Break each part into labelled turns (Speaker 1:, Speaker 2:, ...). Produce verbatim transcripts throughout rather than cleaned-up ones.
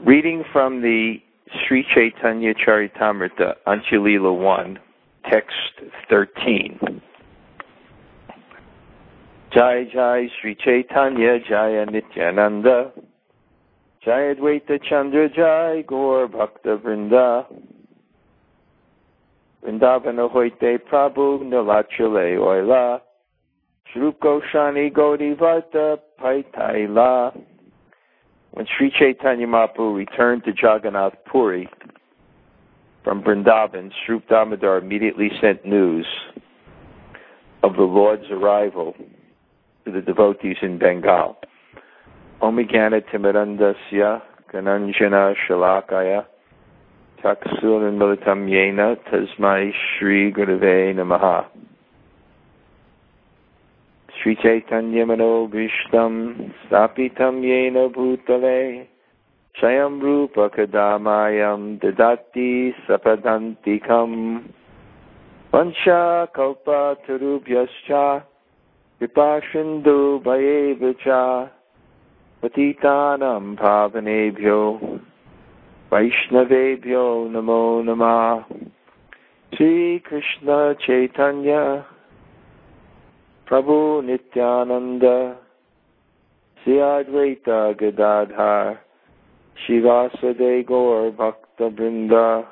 Speaker 1: Reading from the Sri Chaitanya Charitamrita, Antya-lila one, text thirteen. Jai Jai Sri Chaitanya Jaya Nityananda Jaya Dvaita Chandra Jai Gaur Bhakta Vrinda Vrindavana Hoite Prabhu Nilachale Oila Shrup Goshani Gaudi Varta Paitaila. When Sri Chaitanya Mahaprabhu returned to Jagannath Puri from Vrindavan, Srup Damodar immediately sent news of the Lord's arrival to the devotees in Bengal. Omigana Timirandasya Gananjana Shalakaya Taksulan Militam Yena Tasmai Shri Gurave Namaha. Sri Chaitanya Mano Bhishtam Stapitam Yena Bhutale Shayam Rupa Kadamayam Dadati Sapadantikam Vansha Kalpa Tarubhyascha Vipashindu Bhayevacha Patitanam Bhavanebhyo Vaishnavebhyo Namo Namah. Sri Krishna Chaitanya Prabhu Nityananda Sri Advaita Gadadhar Shivasade Gaur Bhakta Vrinda.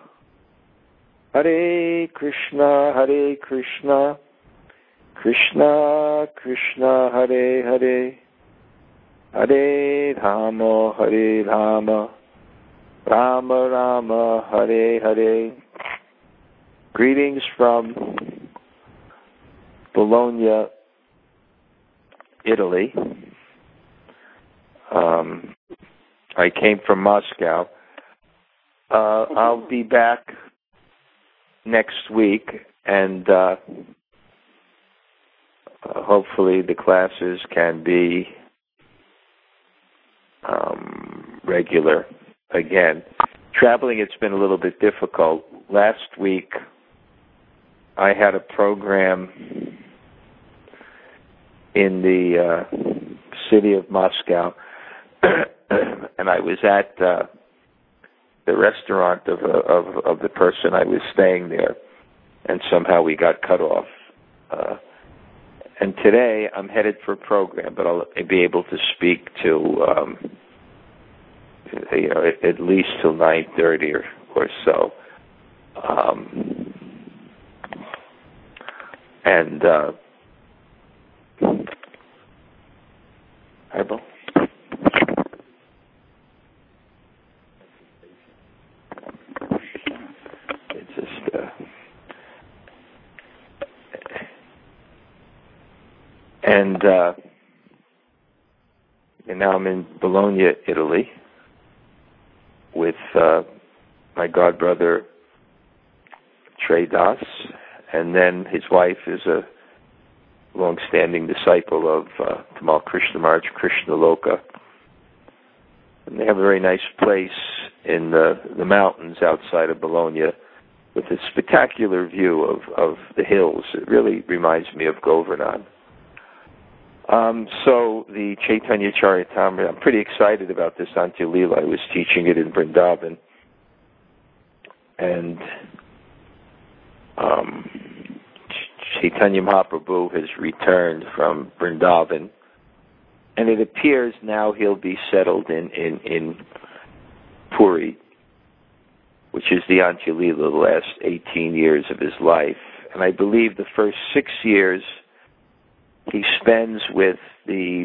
Speaker 1: Hare Krishna Hare Krishna Krishna Krishna Hare Hare Hare Rama Hare Rama Rama Rama Hare Hare. Greetings from Bologna, Italy. Um, I came from Moscow. Uh, I'll be back next week, and uh, uh, hopefully the classes can be um, regular again. Traveling, it's been a little bit difficult. Last week, I had a program in the uh, city of Moscow, and I was at uh, the restaurant of, of of the person I was staying there, and somehow we got cut off. Uh, and today I'm headed for a program, but I'll be able to speak to um, you know at, at least till nine thirty or or so. Um, and uh, Hi, Bo. It's just, uh, and, uh, and now I'm in Bologna, Italy, with uh, my godbrother Trey Das, and then his wife is a long-standing disciple of uh, Tamal Krishna Maharaj, Krishna Loka. And they have a very nice place in the, the mountains outside of Bologna with a spectacular view of, of the hills. It really reminds me of Govardhan. Um, so the Chaitanya Charitamrita, I'm pretty excited about this Antya-lila. I was teaching it in Vrindavan. And um, Chaitanya Mahaprabhu has returned from Vrindavan, and it appears now he'll be settled in, in, in Puri, which is the Antya-lila, the last eighteen years of his life. And I believe the first six years he spends with the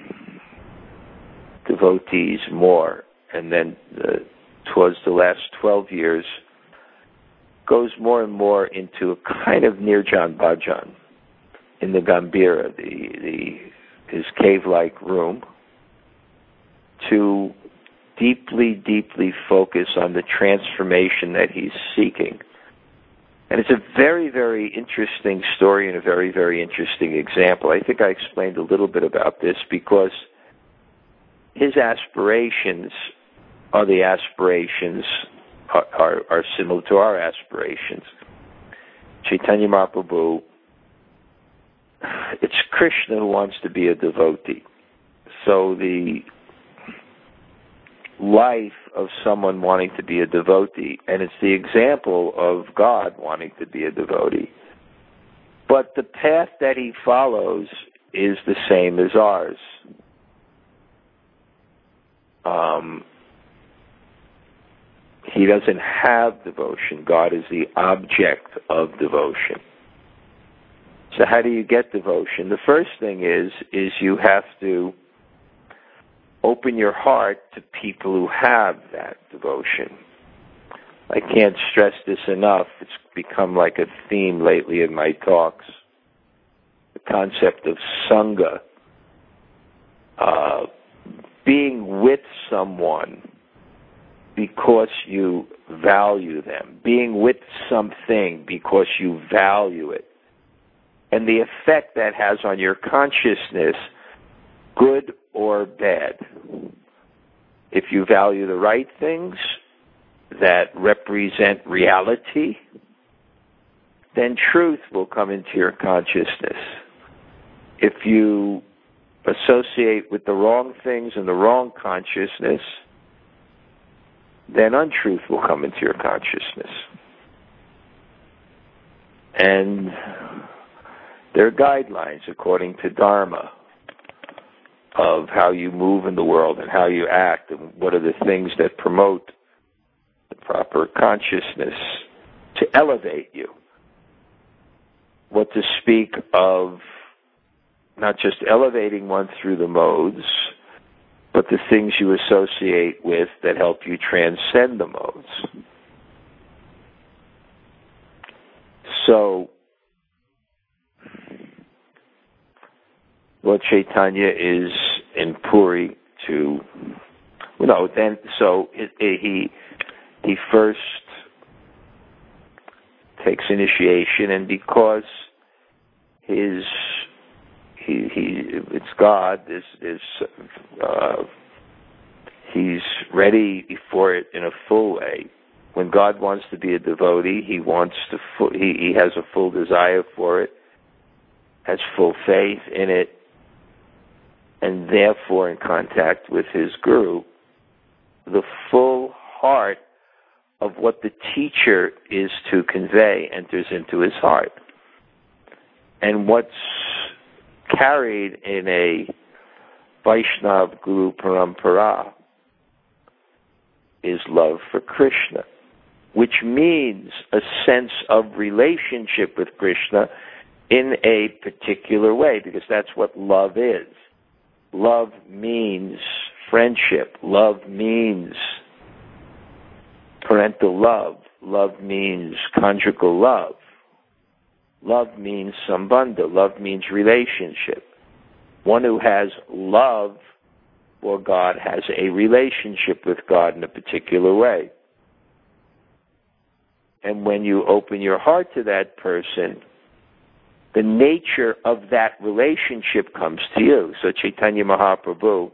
Speaker 1: devotees more, and then uh, towards the last twelve years goes more and more into a kind of Nirjan Bhajan in the Gambhira, the, the his cave-like room, to deeply, deeply focus on the transformation that he's seeking. And it's a very, very interesting story and a very, very interesting example. I think I explained a little bit about this because his aspirations are the aspirations Are, are, are similar to our aspirations. Chaitanya Mahaprabhu, it's Krishna who wants to be a devotee. So the life of someone wanting to be a devotee, and it's the example of God wanting to be a devotee. But the path that he follows is the same as ours. Um, he doesn't have devotion. God is the object of devotion. So how do you get devotion? The first thing is, is you have to open your heart to people who have that devotion. I can't stress this enough. It's become like a theme lately in my talks. The concept of Sangha. Uh, being with someone because you value them. Being with something because you value it. And the effect that has on your consciousness, good or bad. If you value the right things that represent reality, then truth will come into your consciousness. If you associate with the wrong things and the wrong consciousness, then untruth will come into your consciousness. And there are guidelines according to Dharma of how you move in the world and how you act and what are the things that promote the proper consciousness to elevate you. What to speak of not just elevating one through the modes, but the things you associate with that help you transcend the modes. So, Lord Chaitanya is in Puri to, you know, then, so it, it, he he first takes initiation, and because his he he it's God is is uh, he's ready for it in a full way. When God wants to be a devotee, he wants to fu- he he has a full desire for it, has full faith in it, and therefore in contact with his guru, the full heart of what the teacher is to convey enters into his heart. And what's carried in a Vaishnav Guru Parampara is love for Krishna, which means a sense of relationship with Krishna in a particular way, because that's what love is. Love means friendship. Love means parental love. Love means conjugal love. Love means sambandha. Love means relationship. One who has love for God has a relationship with God in a particular way. And when you open your heart to that person, the nature of that relationship comes to you. So Chaitanya Mahaprabhu,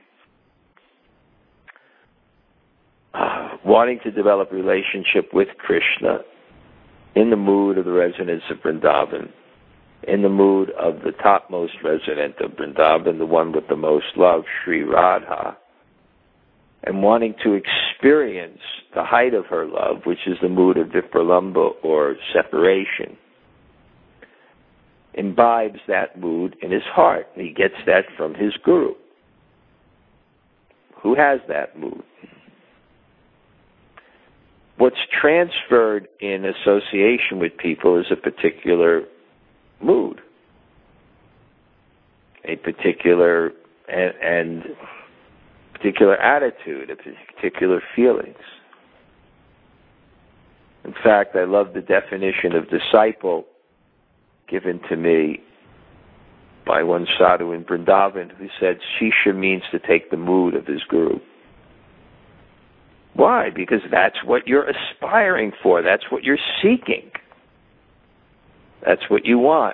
Speaker 1: uh, wanting to develop a relationship with Krishna, in the mood of the residents of Vrindavan, in the mood of the topmost resident of Vrindavan, the one with the most love, Sri Radha, and wanting to experience the height of her love, which is the mood of Vipralambha or separation, imbibes that mood in his heart. And he gets that from his guru, who has that mood. What's transferred in association with people is a particular mood, a particular and, and particular attitude, a particular feelings. In fact, I love the definition of disciple given to me by one sadhu in Vrindavan, who said Shisha means to take the mood of his guru. Why? Because that's what you're aspiring for. That's what you're seeking. That's what you want.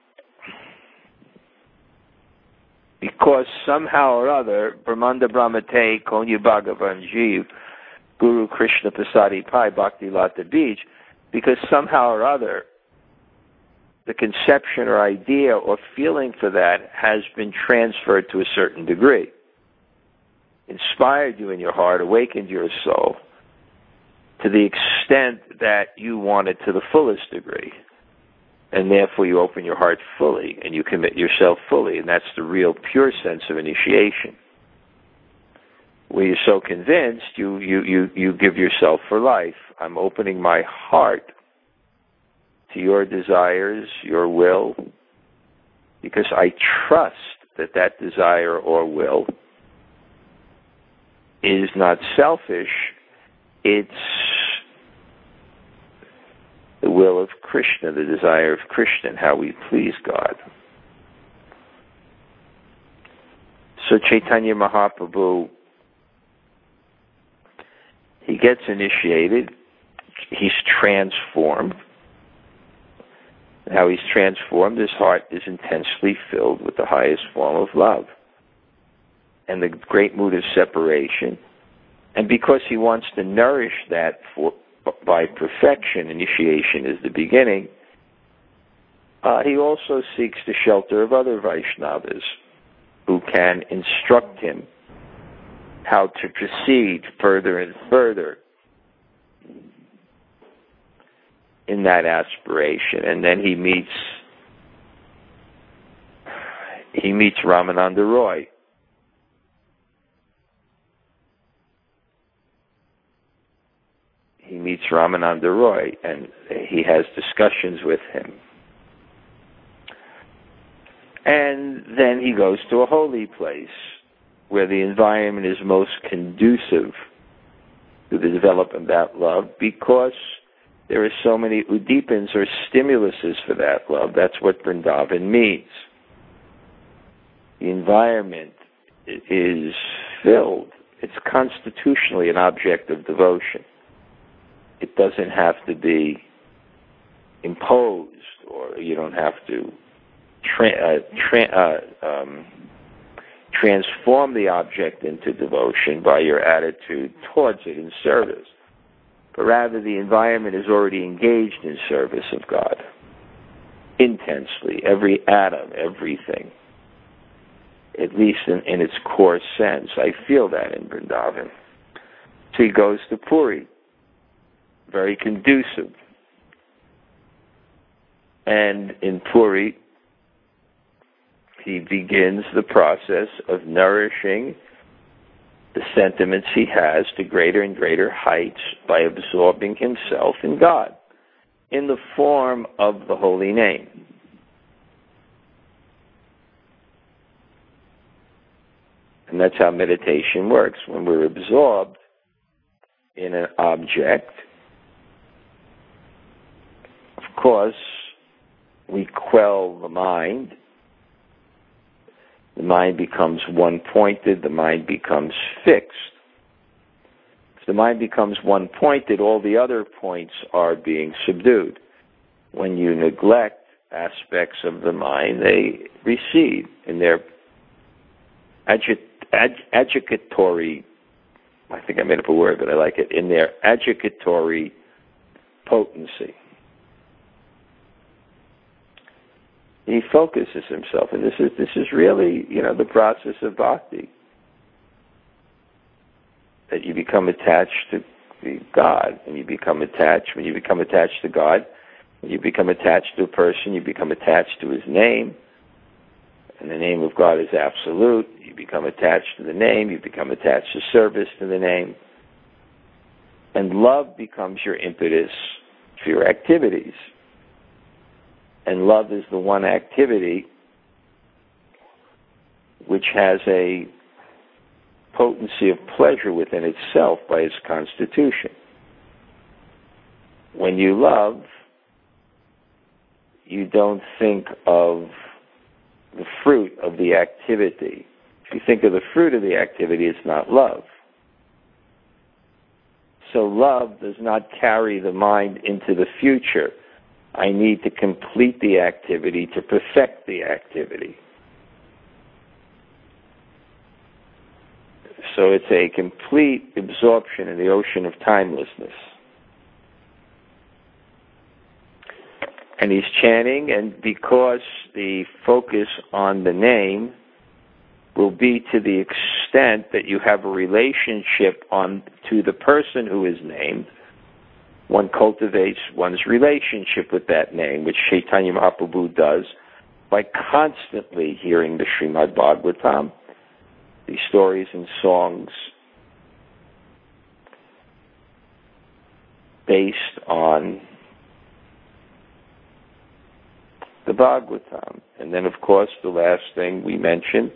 Speaker 1: Because somehow or other, Brahmanda Brahmate, Konya Bhagavan Jeev, Guru Krishna Pasadi Pai, Bhakti Lata Beach, because somehow or other, the conception or idea or feeling for that has been transferred to a certain degree. inspired you in your heart, awakened your soul to the extent that you want it to the fullest degree. And therefore you open your heart fully and you commit yourself fully, and that's the real pure sense of initiation. Where you're so convinced, you, you, you, you give yourself for life. I'm opening my heart to your desires, your will, because I trust that that desire or will is not selfish, it's the will of Krishna, the desire of Krishna, and how we please God. So Chaitanya Mahaprabhu, he gets initiated, he's transformed. How he's transformed, his heart is intensely filled with the highest form of love and the great mood of separation. And because he wants to nourish that for, by perfection, initiation is the beginning, uh, he also seeks the shelter of other Vaishnavas who can instruct him how to proceed further and further in that aspiration. And then he meets he meets Ramananda Roy. He meets Ramananda Roy, and he has discussions with him. And then he goes to a holy place where the environment is most conducive to the development of that love, because there are so many udipans or stimuluses for that love. That's what Vrindavan means. The environment is filled. It's constitutionally an object of devotion. It doesn't have to be imposed, or you don't have to tra- uh, tra- uh, um, transform the object into devotion by your attitude towards it in service. But rather, the environment is already engaged in service of God intensely. Every atom, everything, at least in, in its core sense. I feel that in Vrindavan. So he goes to Puri, very conducive. And in Puri, he begins the process of nourishing the sentiments he has to greater and greater heights by absorbing himself in God in the form of the holy name. And that's how meditation works. When we're absorbed in an object, of course, we quell the mind. The mind becomes one-pointed. The mind becomes fixed. If the mind becomes one-pointed, all the other points are being subdued. When you neglect aspects of the mind, they recede in their agi- ag- agitatory, I think I made up a word, but I like it, in their agitatory potency. He focuses himself, and this is this is really, you know, the process of bhakti. That you become attached to God, and you become attached. When you become attached to God, when you become attached to a person, you become attached to his name, and the name of God is absolute. You become attached to the name. You become attached to service to the name, and love becomes your impetus for your activities. And love is the one activity which has a potency of pleasure within itself by its constitution. When you love, you don't think of the fruit of the activity. If you think of the fruit of the activity, it's not love. So love does not carry the mind into the future. I need to complete the activity to perfect the activity. So it's a complete absorption in the ocean of timelessness. And he's chanting, and because the focus on the name will be to the extent that you have a relationship on to the person who is named. One cultivates one's relationship with that name, which Chaitanya Mahaprabhu does by constantly hearing the Srimad Bhagavatam, these stories and songs based on the Bhagavatam. And then, of course, the last thing we mentioned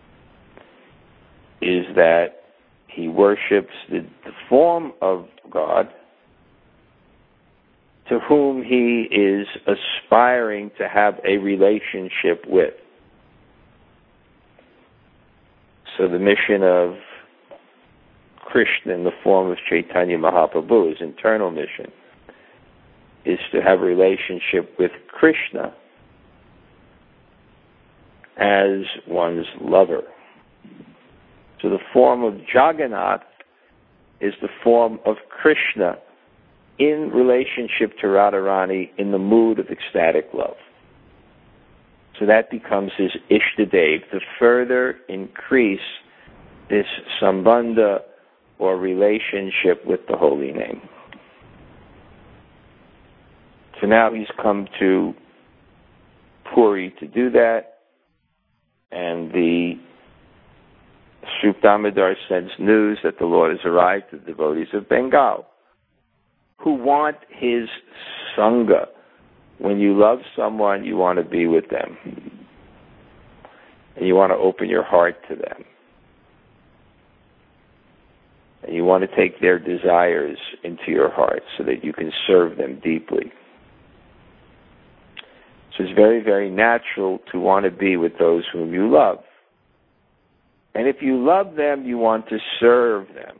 Speaker 1: is that he worships the, the form of God to whom he is aspiring to have a relationship with. So the mission of Krishna in the form of Chaitanya Mahaprabhu, his internal mission, is to have a relationship with Krishna as one's lover. So the form of Jagannath is the form of Krishna in relationship to Radharani in the mood of ecstatic love. So that becomes his Ishtadev, to further increase this sambandha or relationship with the holy name. So now he's come to Puri to do that, and the Srup Damodar sends news that the Lord has arrived to the devotees of Bengal, who want his Sangha. When you love someone, you want to be with them. And you want to open your heart to them. And you want to take their desires into your heart so that you can serve them deeply. So it's very, very natural to want to be with those whom you love. And if you love them, you want to serve them.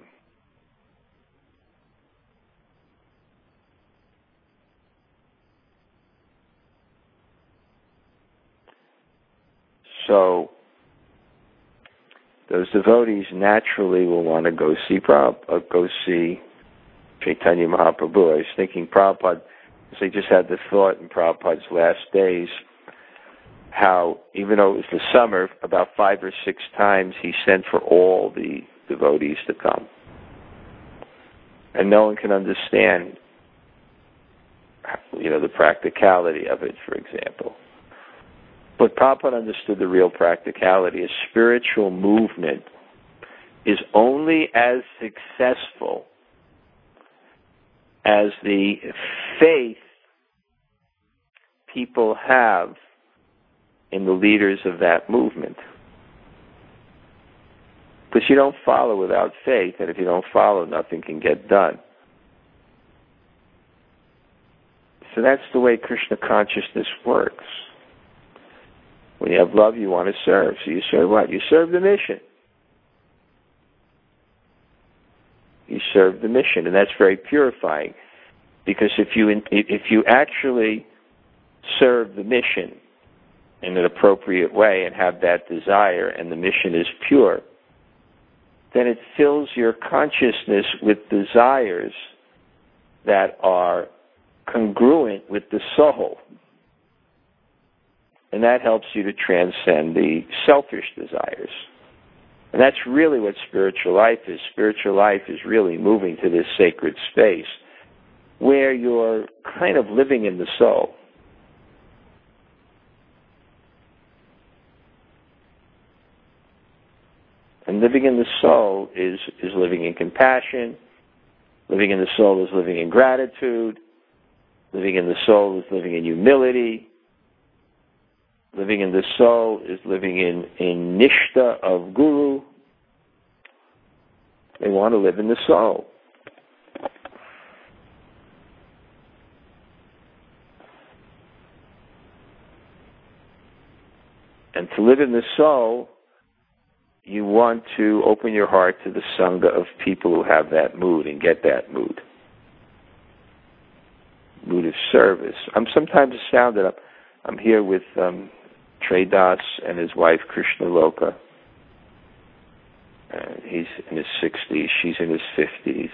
Speaker 1: So those devotees naturally will want to go see Prabhupada, go see Chaitanya Mahaprabhu. I was thinking Prabhupada, because I just had the thought in Prabhupada's last days, how even though it was the summer, about five or six times he sent for all the devotees to come. And no one can understand, you know, the practicality of it, for example. But Prabhupada understood the real practicality. A spiritual movement is only as successful as the faith people have in the leaders of that movement. Because you don't follow without faith, and if you don't follow, nothing can get done. So that's the way Krishna consciousness works. When you have love, you want to serve. So you serve what? You serve the mission. You serve the mission, and that's very purifying. Because if you if you actually serve the mission in an appropriate way and have that desire, and the mission is pure, then it fills your consciousness with desires that are congruent with the soul. And that helps you to transcend the selfish desires. And that's really what spiritual life is. Spiritual life is really moving to this sacred space where you're kind of living in the soul. And living in the soul is, is living in compassion. Living in the soul is living in gratitude. Living in the soul is living in humility. Living in the soul is living in, in nishta of guru. They want to live in the soul. And to live in the soul, you want to open your heart to the sangha of people who have that mood and get that mood. Mood of service. I'm sometimes astounded. I'm, I'm here with um, Trey Das and his wife, Krishna Loka. Uh, he's in his sixties. She's in his fifties.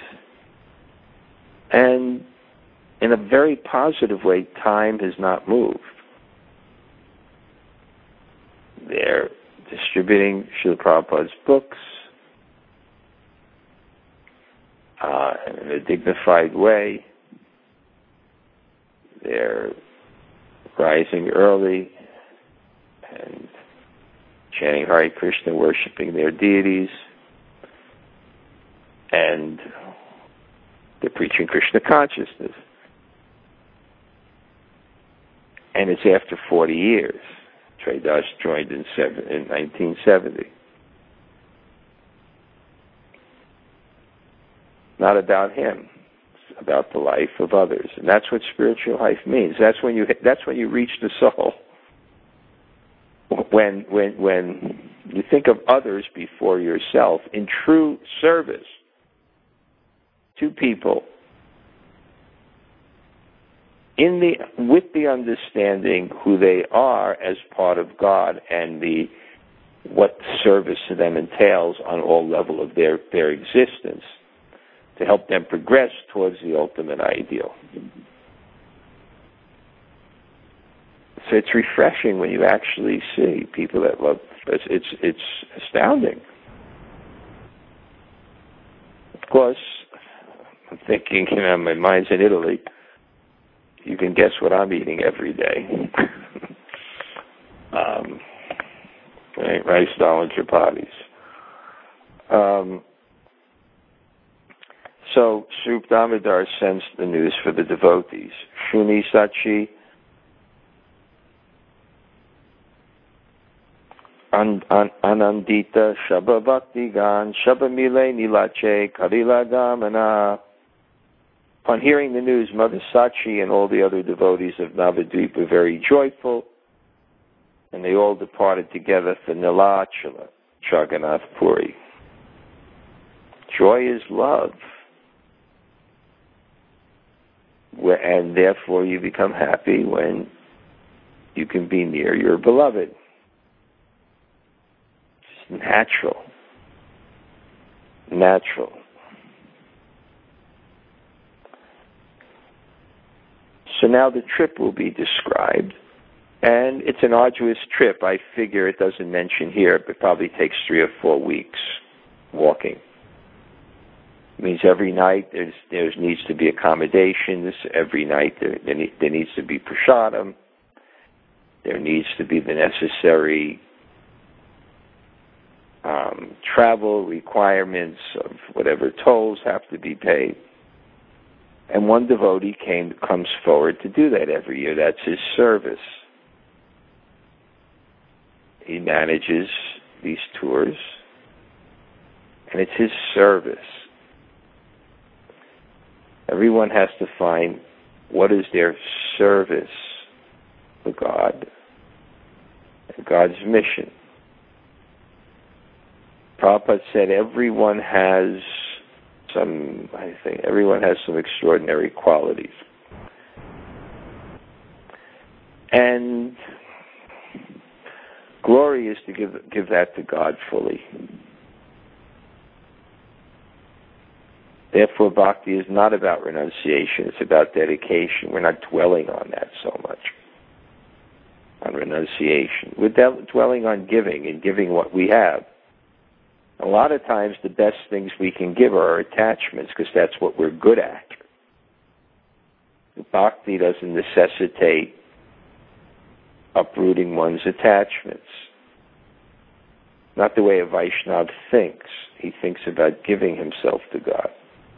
Speaker 1: And in a very positive way, time has not moved. They're distributing distributing Srila Prabhupada's books uh, in a dignified way. They're rising early and chanting Hare Krishna, worshiping their deities, and they're preaching Krishna consciousness. And it's after forty years. Trey Das joined in, seven, in nineteen seventy. Not about him. It's about the life of others. And that's what spiritual life means. That's when you that's when you reach the soul. When when when you think of others before yourself in true service to people, in the with the understanding who they are as part of God and the what service to them entails on all level of their, their existence to help them progress towards the ultimate ideal. So it's refreshing when you actually see people that love. It's it's, it's astounding. Of course, I'm thinking, you know, my mind's in Italy. You can guess what I'm eating every day. um, right, rice, dal, and chapatis. Um, so, Srup Damodar sends the news for the devotees. Shuni Sachi An, an, Anandita Shabha Bhakti Gan Shabha Mile Nilache Karila Gamana. Upon hearing the news, Mother Sachi and all the other devotees of Navadvip were very joyful, and they all departed together for Nilachala, Jagannath Puri. Joy is love, and therefore you become happy when you can be near your beloved. It's natural. Natural. So now the trip will be described, and it's an arduous trip. I figure it doesn't mention here, but it probably takes three or four weeks walking. It means every night there's there needs to be accommodations. Every night there, there, need, there needs to be prasadam. There needs to be the necessary um, travel requirements of whatever tolls have to be paid. And one devotee came comes forward to do that every year. That's his service. He manages these tours, and it's his service. Everyone has to find what is their service for God and God's mission. Prabhupada said everyone has some, I think, everyone has some extraordinary qualities. And glory is to give give that to God fully. Therefore, bhakti is not about renunciation, it's about dedication. We're not dwelling on that so much, on renunciation. We're de- dwelling on giving and giving what we have. A lot of times the best things we can give are our attachments because that's what we're good at. Bhakti doesn't necessitate uprooting one's attachments. Not the way a Vaishnava thinks. He thinks about giving himself to God.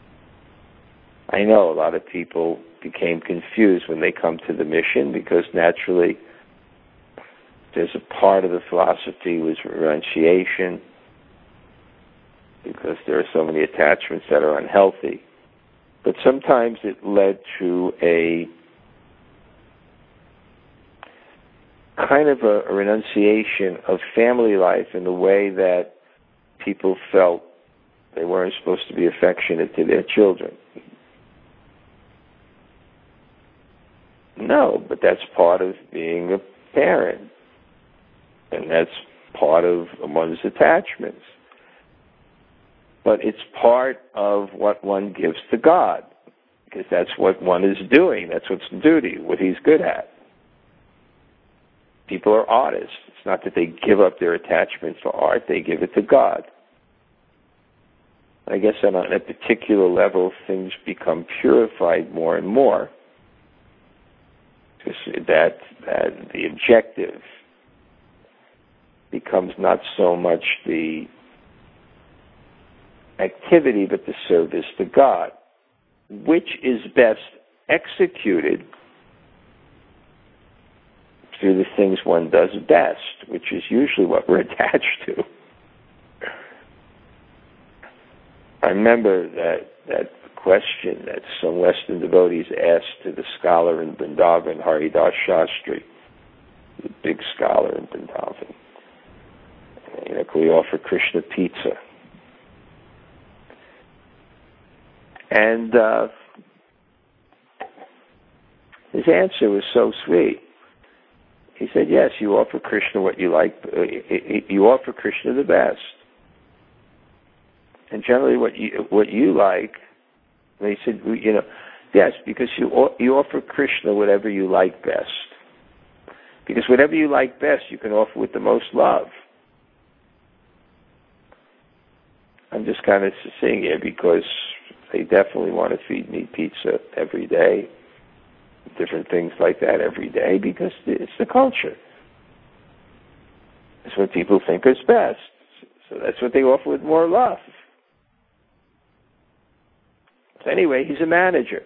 Speaker 1: I know a lot of people became confused when they come to the mission because naturally there's a part of the philosophy was renunciation because there are so many attachments that are unhealthy. But sometimes it led to a kind of a, a renunciation of family life in the way that people felt they weren't supposed to be affectionate to their children. No, but that's part of being a parent. And that's part of one's attachments. But it's part of what one gives to God, because that's what one is doing. That's what's duty, what he's good at. People are artists. It's not that they give up their attachment to art, they give it to God. I guess on a particular level, things become purified more and more. That, that the objective becomes not so much the activity, but the service to God, which is best executed through the things one does best, which is usually what we're attached to. I remember that, that question that some Western devotees asked to the scholar in Vrindavan, Haridas Shastri, the big scholar in Vrindavan. You know, could we offer Krishna pizza? And uh, his answer was so sweet. He said, yes, you offer Krishna what you like. Uh, you offer Krishna the best. And generally what you what you like, and he said, you know, yes, because you you offer Krishna whatever you like best. Because whatever you like best, you can offer with the most love. I'm just kind of saying here because they definitely want to feed me pizza every day, different things like that every day, because it's the culture. It's what people think is best. So that's what they offer with more love. So anyway, he's a manager.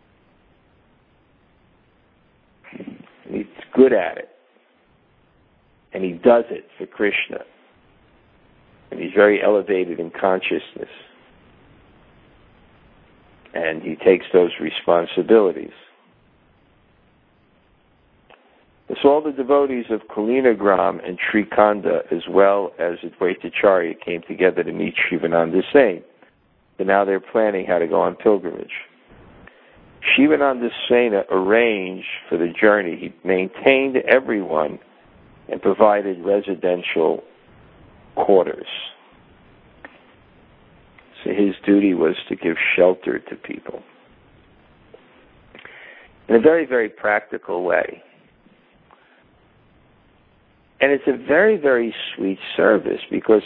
Speaker 1: And he's good at it. And he does it for Krishna. And he's very elevated in consciousness. And he takes those responsibilities. So all the devotees of Kalinagram and Srikanda, as well as Advaitacharya, came together to meet Shivananda Sain. So now they're planning how to go on pilgrimage. Shivananda Sena arranged for the journey. He maintained everyone and provided residential quarters. So his duty was to give shelter to people in a very, very practical way. And it's a very, very sweet service because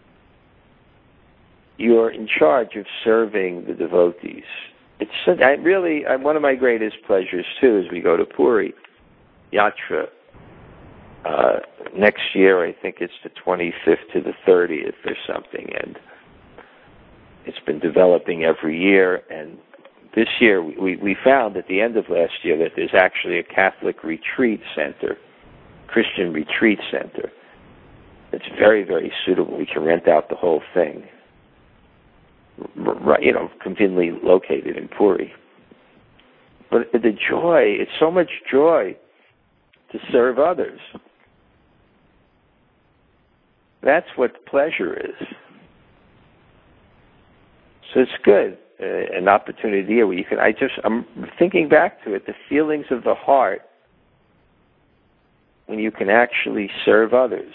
Speaker 1: you're in charge of serving the devotees. It's I really I, one of my greatest pleasures too is we go to Puri Yatra uh, next year. I think it's the twenty-fifth to the thirtieth or something, and it's been developing every year. And this year we we found at the end of last year that there's actually a Catholic retreat center, Christian retreat center. It's very, very suitable. We can rent out the whole thing. Right, you know, conveniently located in Puri. But the joy, it's so much joy to serve others. That's what pleasure is. So it's good, uh, an opportunity here where you can, I just, I'm thinking back to it, the feelings of the heart when you can actually serve others.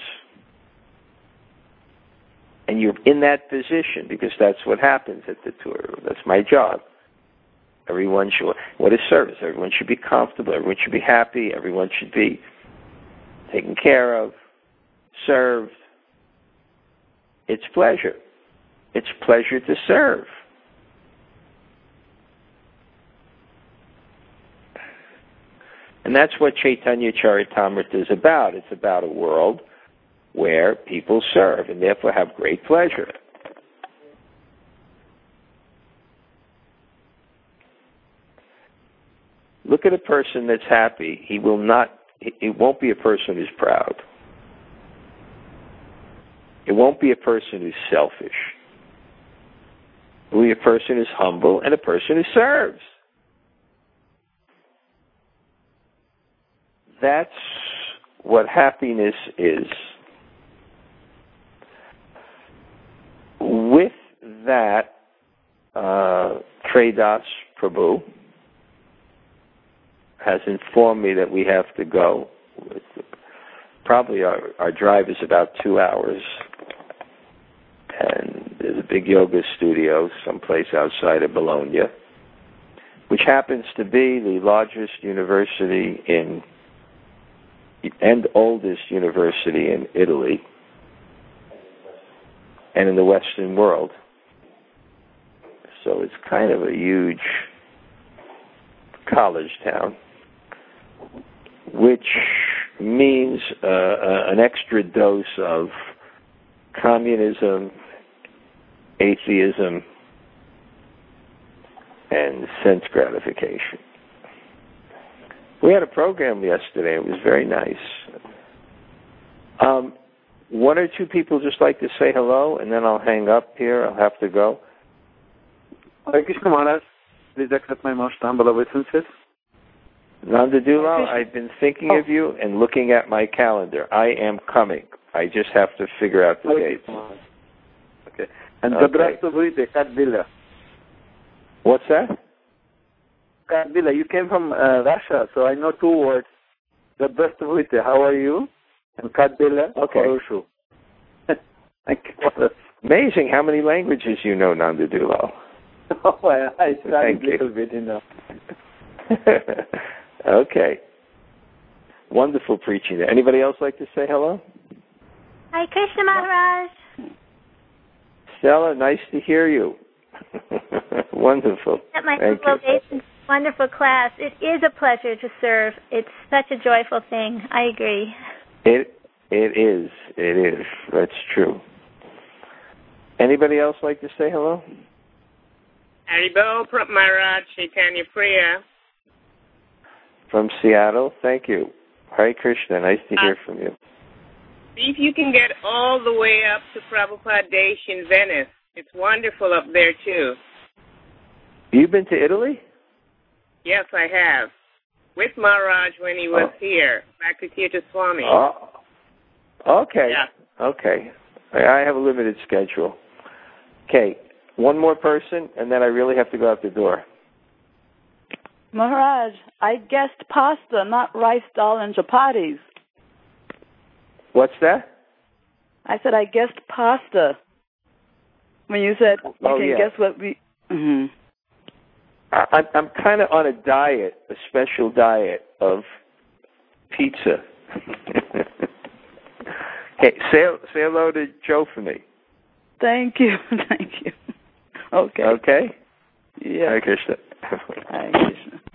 Speaker 1: And you're in that position because that's what happens at the tour. That's my job. Everyone should, what is service? Everyone should be comfortable. Everyone should be happy. Everyone should be taken care of, served. It's pleasure. It's pleasure to serve. And that's what Chaitanya Charitamrita is about. It's about a world where people serve and therefore have great pleasure. Look at a person that's happy. He will not, it won't be a person who's proud. It won't be a person who's selfish. It will be a person who's humble and a person who serves. That's what happiness is. With that, uh, Tredas Prabhu has informed me that we have to go. Probably our, our drive is about two hours. And there's a big yoga studio someplace outside of Bologna, which happens to be the largest university in and oldest university in Italy and in the Western world. So it's kind of a huge college town, which means uh, uh, an extra dose of communism, atheism, and sense gratification. We had a program yesterday. It was very nice. Um, one or two people just like to say hello, and then I'll hang up here. I'll have to go.
Speaker 2: Hare Krishna Maharaj, please accept my most humble obeisances.
Speaker 1: Nanda Dulal, I've been thinking
Speaker 2: oh.
Speaker 1: of you and looking at my calendar. I am coming. I just have to figure out the
Speaker 2: okay.
Speaker 1: dates.
Speaker 2: Okay. And
Speaker 1: okay.
Speaker 2: Zdravstvuyte, Kadbila.
Speaker 1: What's that?
Speaker 2: Kadbila, you came from uh, Russia, so I know two words. Zdravstvuyte, how are you? And Kadbila,
Speaker 1: okay.
Speaker 2: Poroshu. Thank you.
Speaker 1: Amazing how many languages you know, Nanda Dulal.
Speaker 2: Oh, I, I studied a little
Speaker 1: you.
Speaker 2: bit, you know.
Speaker 1: Okay. Wonderful preaching there. Anybody else like to say hello?
Speaker 3: Hi, Krishna Maharaj.
Speaker 1: Stella, nice to hear you. Wonderful.
Speaker 3: At my
Speaker 1: Thank
Speaker 3: you. Wonderful class. It is a pleasure to serve. It's such a joyful thing. I agree.
Speaker 1: It it is. It is. That's true. Anybody else like to say hello?
Speaker 4: Haribo Prabhu Maharaj, Chaitanya Priya.
Speaker 1: From Seattle, thank you. Hare Krishna, nice to hear
Speaker 4: uh,
Speaker 1: from you.
Speaker 4: See if you can get all the way up to Prabhupada Desh in Venice. It's wonderful up there, too.
Speaker 1: You've been to Italy?
Speaker 4: Yes, I have. With Maharaj when he was
Speaker 1: oh.
Speaker 4: here, back to Tirtha Swami.
Speaker 1: Oh. Okay.
Speaker 4: Yeah.
Speaker 1: Okay. I have a limited schedule. Okay. One more person, and then I really have to go out the door.
Speaker 5: Maharaj, I guessed pasta, not rice, dal, and chapatis.
Speaker 1: What's that?
Speaker 5: I said I guessed pasta. When you said you
Speaker 1: oh,
Speaker 5: can
Speaker 1: yeah.
Speaker 5: guess what we... Mm-hmm.
Speaker 1: I, I'm kind of on a diet, a special diet of pizza. Okay, say, say hello to Joe for me.
Speaker 5: Thank you. Thank you. Okay.
Speaker 1: Okay?
Speaker 5: Yeah.
Speaker 1: Hare Krishna.
Speaker 5: Hare Krishna.